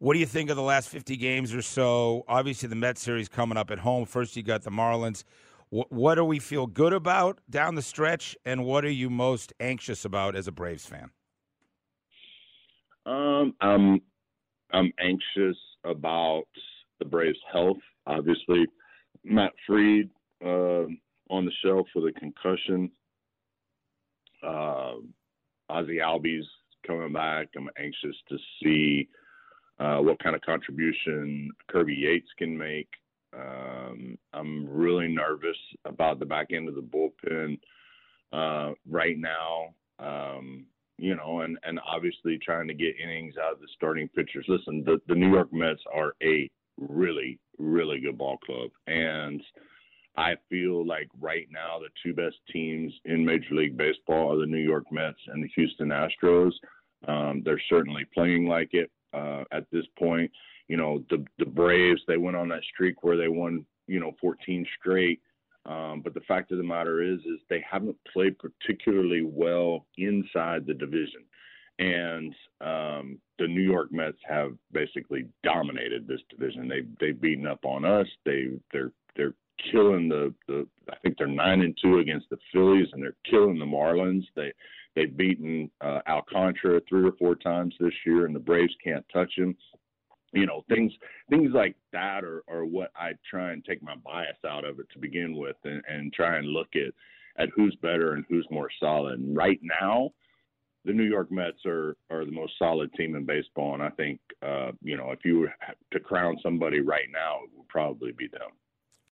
What do you think of the last 50 games or so? Obviously, the Mets series coming up at home. First, you got the Marlins. What do we feel good about down the stretch, and what are you most anxious about as a Braves fan? I'm anxious about the Braves' health. Obviously, Matt Fried on the shelf with a concussion. Ozzie Albies coming back. I'm anxious to see what kind of contribution Kirby Yates can make. I'm really nervous about the back end of the bullpen right now. And obviously trying to get innings out of the starting pitchers. Listen, the New York Mets are a really, really good ball club. And I feel like right now the two best teams in Major League Baseball are the New York Mets and the Houston Astros. They're certainly playing like it at this point. The Braves, they went on that streak where they won, 14 straight. But the fact of the matter is they haven't played particularly well inside the division. And the New York Mets have basically dominated this division. They've beaten up on us. They're killing I think they're 9-2 against the Phillies, and they're killing the Marlins. They've beaten Alcantara 3 or 4 times this year, and the Braves can't touch him. Things like that are what I try and take my bias out of it to begin with, and try and look at who's better and who's more solid. And right now, the New York Mets are the most solid team in baseball, and I think if you were to crown somebody right now, it would probably be them.